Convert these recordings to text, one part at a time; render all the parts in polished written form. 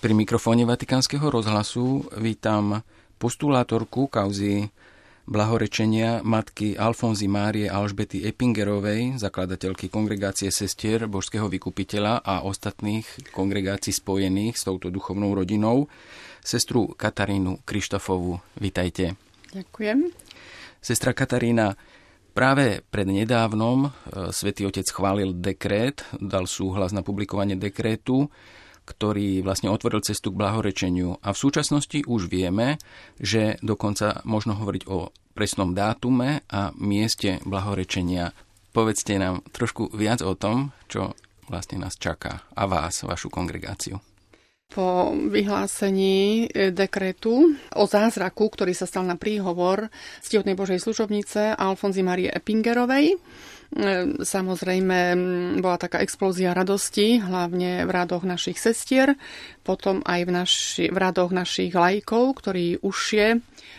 Pri mikrofóne Vatikánskeho rozhlasu vítam postulátorku kauzy blahorečenia matky Alfonzy Márie Alžbety Epingerovej, zakladateľky Kongregácie sestier Božského vykupiteľa a ostatných kongregácií spojených s touto duchovnou rodinou, sestru Katarínu Krištofovú. Vitajte. Ďakujem. Sestra Katarína, práve prednedávnom Svätý Otec schválil dekrét, dal súhlas na publikovanie dekrétu, ktorý vlastne otvoril cestu k blahorečeniu. A v súčasnosti už vieme, že dokonca možno hovoriť o presnom dátume a mieste blahorečenia. Povedzte nám trošku viac o tom, čo vlastne nás čaká a vás, vašu kongregáciu. Po vyhlásení dekrétu o zázraku, ktorý sa stal na príhovor ctihodnej Božej služobnice Alfonzy Márie Epingerovej, samozrejme bola taká explózia radosti, hlavne v radoch našich sestier, potom aj v radoch našich laikov, ktorí užšie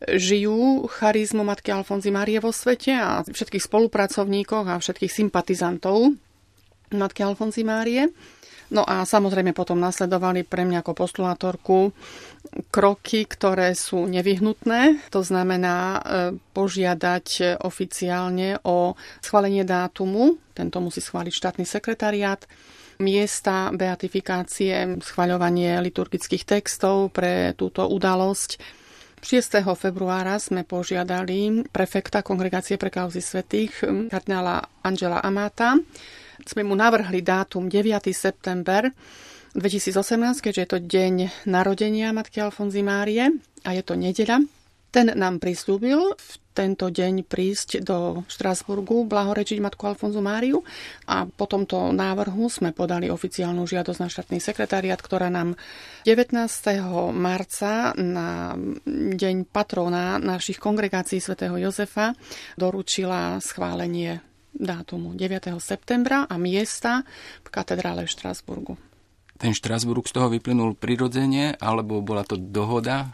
žijú charizmu matky Alfonzy Márie vo svete, a všetkých spolupracovníkov a všetkých sympatizantov matky Alfonzy Márie. No a samozrejme potom nasledovali pre mňa ako postulátorku kroky, ktoré sú nevyhnutné. To znamená požiadať oficiálne o schválenie dátumu. Tento musí schváliť štátny sekretariát. Miesta beatifikácie, schvaľovanie liturgických textov pre túto udalosť. 6. februára sme požiadali prefekta Kongregácie pre kauzy svätých, kardinála Angela Amata. Sme mu navrhli dátum 9. september 2018, keďže je to deň narodenia matky Alfonzy Márie a je to nedeľa. Ten nám prisľúbil v tento deň prísť do Štrasburgu, blahorečiť matku Alfonzu Máriu, a po tomto návrhu sme podali oficiálnu žiadosť na štátny sekretariát, ktorá nám 19. marca na deň patrona našich kongregácií svätého Jozefa doručila schválenie dátumu 9. septembra a miesta v katedrále v Štrasburgu. Ten Štrasburg z toho vyplynul prirodzene, alebo bola to dohoda?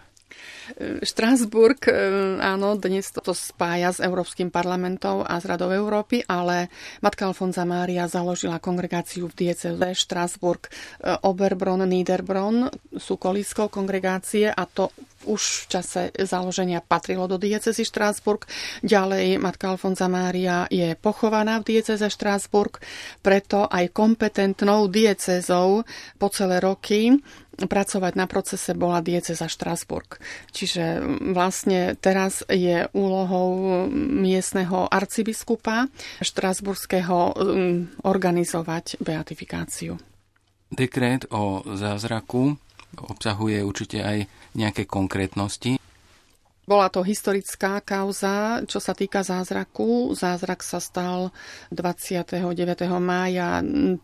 Štrasburg, áno, dnes to spája s Európskym parlamentom a s Radou Európy, ale matka Alfonza Mária založila kongregáciu v diecéze Štrasburg. Oberbronn, Niederbronn sú kolískou kongregácie a to už v čase založenia patrilo do diecézy Štrasburg. Ďalej matka Alfonza Mária je pochovaná v diecéze Štrasburg, preto aj kompetentnou diecézou po celé roky pracovať na procese bola diecéza Štrasburg. Čiže vlastne teraz je úlohou miestneho arcibiskupa štrasburského organizovať beatifikáciu. Dekrét o zázraku obsahuje určite aj nejaké konkrétnosti. Bola to historická kauza, čo sa týka zázraku. Zázrak sa stal 29. mája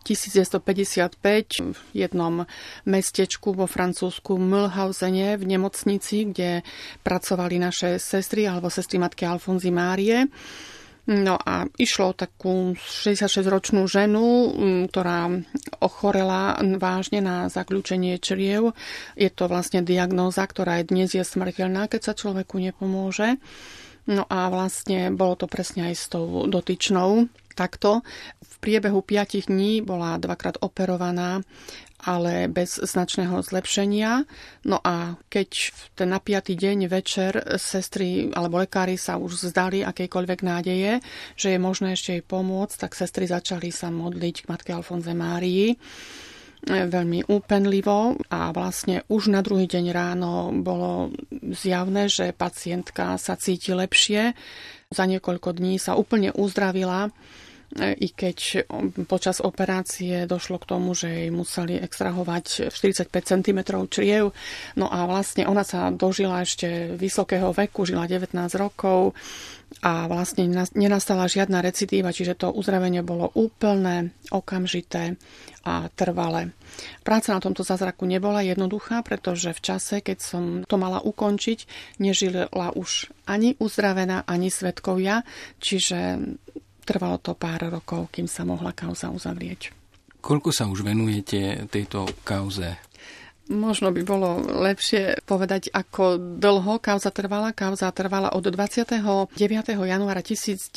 1955 v jednom mestečku vo francúzsku Mühlhausene v nemocnici, kde pracovali naše sestry alebo sestry matky Alfonzy Márie. No a išlo o takú 66-ročnú ženu, ktorá ochorela vážne na zakľúčenie čriev. Je to vlastne diagnóza, ktorá je dnes smrteľná, keď sa človeku nepomôže. No a vlastne bolo to presne aj s tou dotyčnou. Takto v priebehu 5 dní bola 2-krát operovaná, ale bez značného zlepšenia. No a keď v ten na 5. deň večer sestry alebo lekári sa už vzdali akejkoľvek nádeje, že je možné ešte jej pomôcť, tak sestry začali sa modliť k matke Alfonze Márii veľmi úpenlivo a vlastne už na druhý deň ráno bolo zjavné, že pacientka sa cíti lepšie. Za niekoľko dní sa úplne uzdravila, i keď počas operácie došlo k tomu, že jej museli extrahovať 45 cm čriev. No a vlastne ona sa dožila ešte vysokého veku, žila 19 rokov a vlastne nenastala žiadna recidíva, čiže to uzdravenie bolo úplné, okamžité a trvalé. Práca na tomto zázraku nebola jednoduchá, pretože v čase, keď som to mala ukončiť, nežila už ani uzdravená, ani svedkovia, čiže trvalo to pár rokov, kým sa mohla kauza uzavrieť. Koľko sa už venujete tejto kauze? Možno by bolo lepšie povedať, ako dlho kauza trvala. Kauza trvala od 29. januára 1951,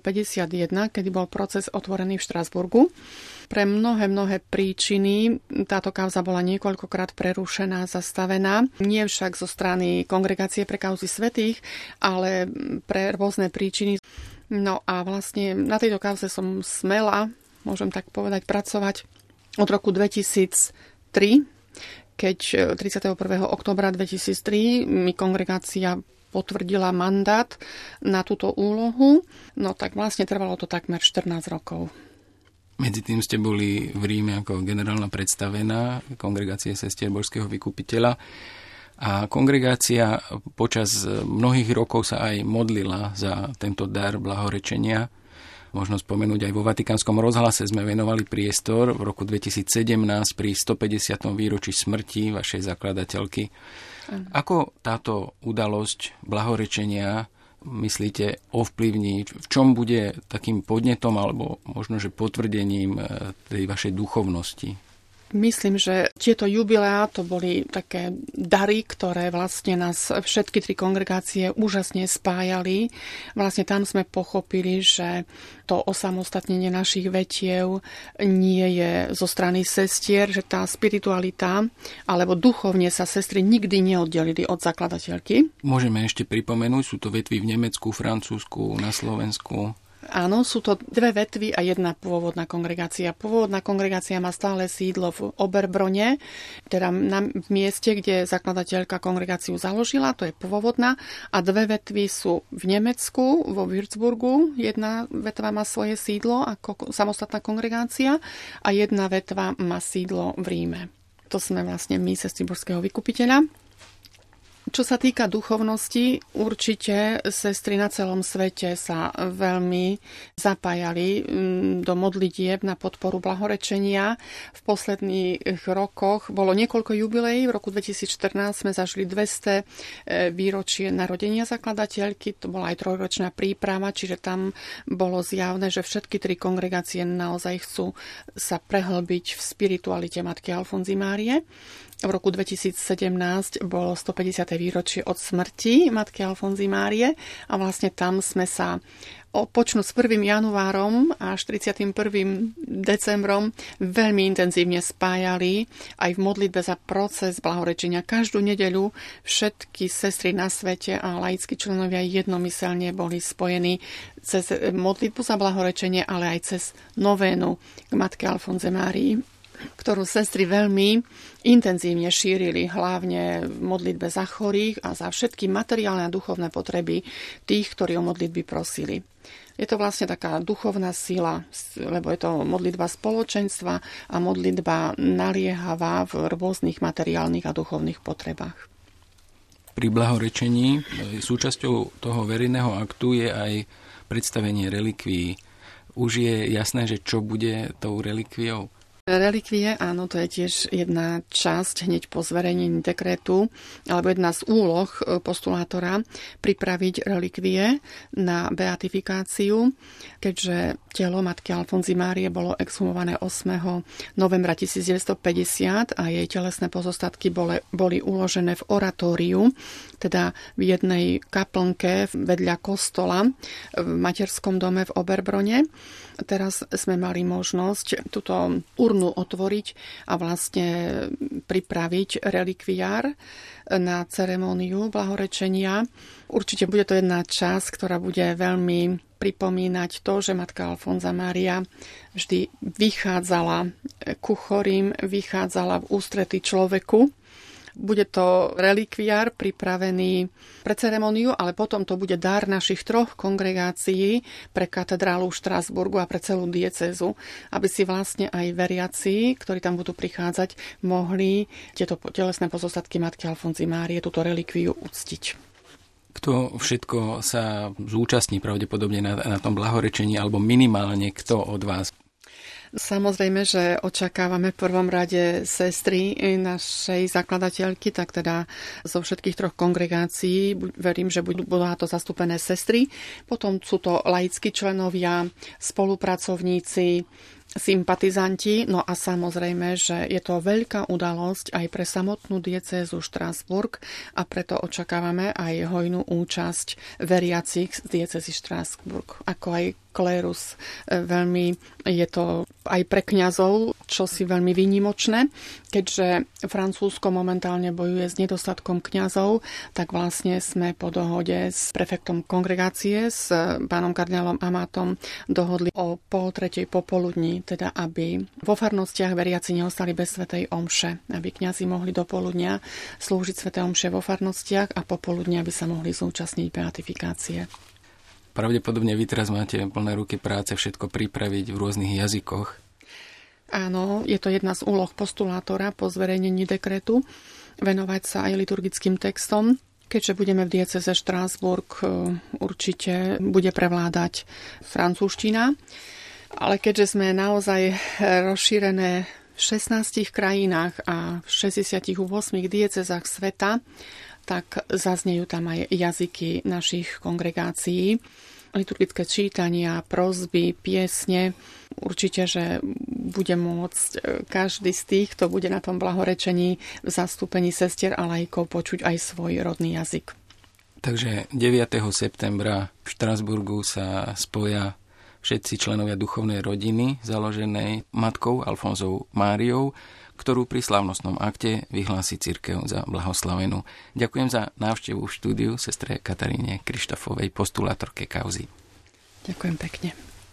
kedy bol proces otvorený v Štrasburgu. Pre mnohé príčiny táto kauza bola niekoľkokrát prerušená, zastavená. Nie však zo strany Kongregácie pre kauzy svätých, ale pre rôzne príčiny. No a vlastne na tejto kauze som smela, môžem tak povedať, pracovať od roku 2003, keď 31. októbra 2003 mi kongregácia potvrdila mandát na túto úlohu, no tak vlastne trvalo to takmer 14 rokov. Medzi tým ste boli v Ríme ako generálna predstavená Kongregácie sestier Božského vykupiteľa a kongregácia počas mnohých rokov sa aj modlila za tento dar blahorečenia. Možno spomenúť, aj vo Vatikánskom rozhlase sme venovali priestor v roku 2017 pri 150. výročí smrti vašej zakladateľky. Ako táto udalosť blahorečenia, myslíte, ovplyvní? V čom bude takým podnetom alebo možno, že potvrdením tej vašej duchovnosti? Myslím, že tieto jubileá to boli také dary, ktoré vlastne nás všetky tri kongregácie úžasne spájali. Vlastne tam sme pochopili, že to osamostatnenie našich vetiev nie je zo strany sestier, že tá spiritualita alebo duchovne sa sestry nikdy neoddelili od zakladateľky. Môžeme ešte pripomenúť, sú to vetvy v Nemecku, Francúzsku, na Slovensku. Áno, sú to dve vetvy a jedna pôvodná kongregácia. Pôvodná kongregácia má stále sídlo v Oberbrone, teda v mieste, kde zakladateľka kongregáciu založila, to je pôvodná. A dve vetvy sú v Nemecku, vo Würzburgu. Jedna vetva má svoje sídlo ako samostatná kongregácia a jedna vetva má sídlo v Ríme. To sme vlastne my, sestry Božského vykupiteľa. Čo sa týka duchovnosti, určite sestry na celom svete sa veľmi zapájali do modlitieb na podporu blahorečenia. V posledných rokoch bolo niekoľko jubileí. V roku 2014 sme zažili 200 výročie narodenia zakladateľky. To bola aj trojročná príprava, čiže tam bolo zjavné, že všetky tri kongregácie naozaj chcú sa prehlbiť v spiritualite matky Alfonzy Márie. V roku 2017 bolo 150. výročie od smrti matky Alfonzy Márie a vlastne tam sme sa počnú s 1. januárom až 31. decembrom veľmi intenzívne spájali aj v modlitbe za proces blahorečenia. Každú nedeľu všetky sestry na svete a laickí členovia jednomyselne boli spojení cez modlitbu za blahorečenie, ale aj cez novénu k matke Alfonze Márii, ktorú sestry veľmi intenzívne šírili, hlavne v modlitbe za chorých a za všetky materiálne a duchovné potreby tých, ktorí o modlitby prosili. Je to vlastne taká duchovná sila, lebo je to modlitba spoločenstva a modlitba naliehavá v rôznych materiálnych a duchovných potrebách. Pri blahorečení súčasťou toho verejného aktu je aj predstavenie relikvií. Už je jasné, že čo bude tou relikviou? Relikvie, áno, to je tiež jedna časť hneď po zverejnení dekrétu, alebo jedna z úloh postulátora pripraviť relikvie na beatifikáciu, keďže telo matky Alfonzy Márie bolo exhumované 8. novembra 1950 a jej telesné pozostatky boli uložené v oratóriu, teda v jednej kaplnke vedľa kostola v materskom dome v Oberbrone. Teraz sme mali možnosť túto urnu otvoriť a vlastne pripraviť relikviár na ceremóniu blahorečenia. Určite bude to jedna časť, ktorá bude veľmi pripomínať to, že matka Alfonza Mária vždy vychádzala ku chorým, vychádzala v ústrety človeku. Bude to relikviár pripravený pre ceremóniu, ale potom to bude dar našich troch kongregácií pre katedrálu v Štrasburgu a pre celú diecézu, aby si vlastne aj veriaci, ktorí tam budú prichádzať, mohli tieto telesné pozostatky matky Alfonzy Márie, túto relikviu uctiť. Kto všetko sa zúčastní pravdepodobne na tom blahorečení, alebo minimálne kto od vás? Samozrejme, že očakávame v prvom rade sestry našej zakladateľky, tak teda zo všetkých troch kongregácií. Verím, že budú na to zastúpené sestry. Potom sú to laickí členovia, spolupracovníci, sympatizanti. No a samozrejme, že je to veľká udalosť aj pre samotnú diecézu Štrasburg a preto očakávame aj hojnú účasť veriacich z diecézy Štrasburg, ako aj klérus. Veľmi je to aj pre kňazov čosi veľmi výnimočné. Keďže Francúzsko momentálne bojuje s nedostatkom kňazov, tak vlastne sme po dohode s prefektom kongregácie, s pánom kardinálom Amatom, dohodli o 2:30 popoludní, teda aby vo farnostiach veriaci neostali bez svätej omše, aby kňazi mohli do poludnia slúžiť sväté omše vo farnostiach a popoludnia by sa mohli zúčastniť beatifikácie. Pravdepodobne vy teraz máte plné ruky práce všetko pripraviť v rôznych jazykoch. Áno, je to jedna z úloh postulátora po zverejnení dekretu, venovať sa aj liturgickým textom. Keďže budeme v diecéze Štrasburg, určite bude prevládať francúzština. Ale keďže sme naozaj rozšírené v 16 krajinách a v 68 diecézach sveta, tak zaznejú tam aj jazyky našich kongregácií. Liturgické čítania, prosby, piesne. Určite, že bude môcť každý z tých, kto bude na tom blahorečení v zastúpení sestier a laikov, počuť aj svoj rodný jazyk. Takže 9. septembra v Štrasburgu sa spoja všetci členovia duchovnej rodiny, založenej matkou Alfonzou Máriou, ktorú pri slávnostnom akte vyhlási cirkev za blahoslavenú. Ďakujem za návštevu v štúdiu sestre Kataríne Krištofovej, postulátorke kauzy. Ďakujem pekne.